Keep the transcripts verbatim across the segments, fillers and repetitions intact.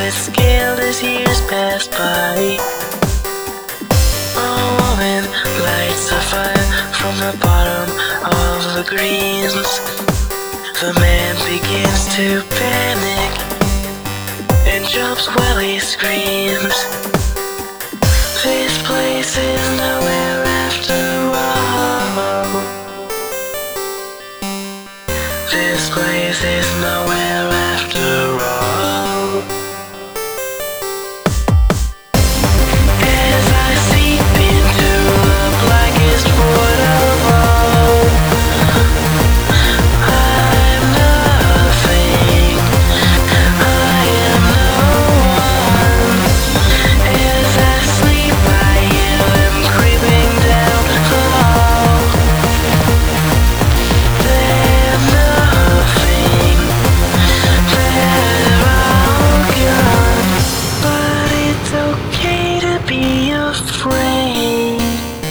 is scaled as years pass by. A woman lights a fire from the bottom of the greens. The man begins to panic and jumps while he screams. This place is nowhere after all. This place is nowhere after all. As I seep into the blackest void of all, I'm nothing, I am no one. As I sleep I hear them creeping down the hall. They're nothing, they're all gone. But it's okay to be afraid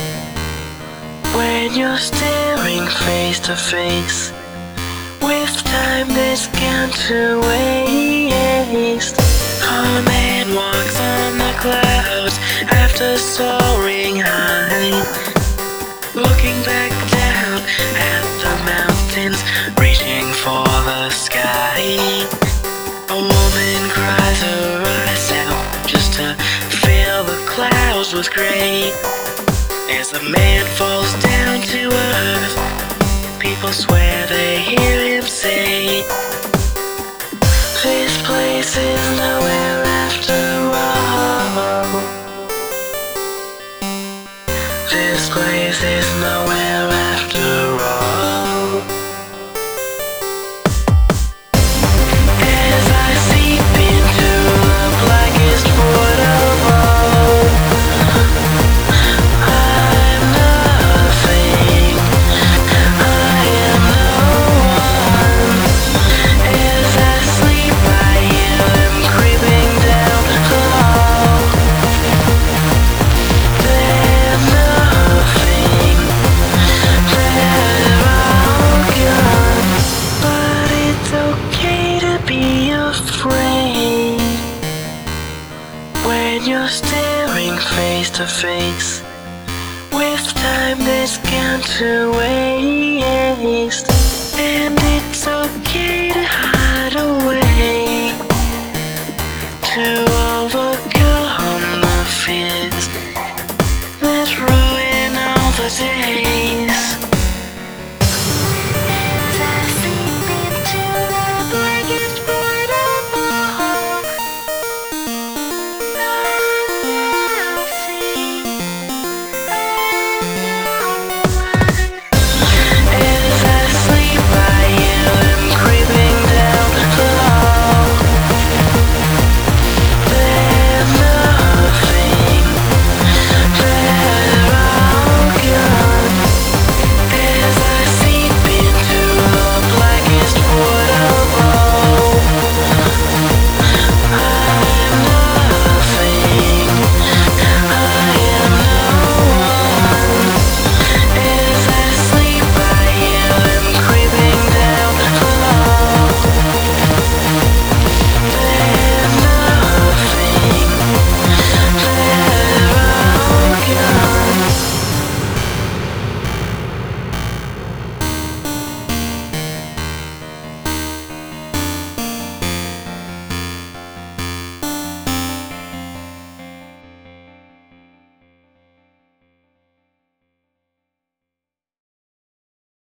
when you're staring face to face with time that's gone to waste. A man walks on the clouds after soaring high, looking back down at the mountains, reaching for the sky. A woman cries her eyes out just to fill the clouds with gray. As the man falls down to earth, people swear they hear him say, this place is nowhere after all. This place is nowhere after all. As I seep into the blackest void of all, I'm nothing, I am no one. As I sleep I hear them creeping down the hall. They're nothing, they're all gone. But it's okay to be afraid when you're staring face to face with time that's gone to waste.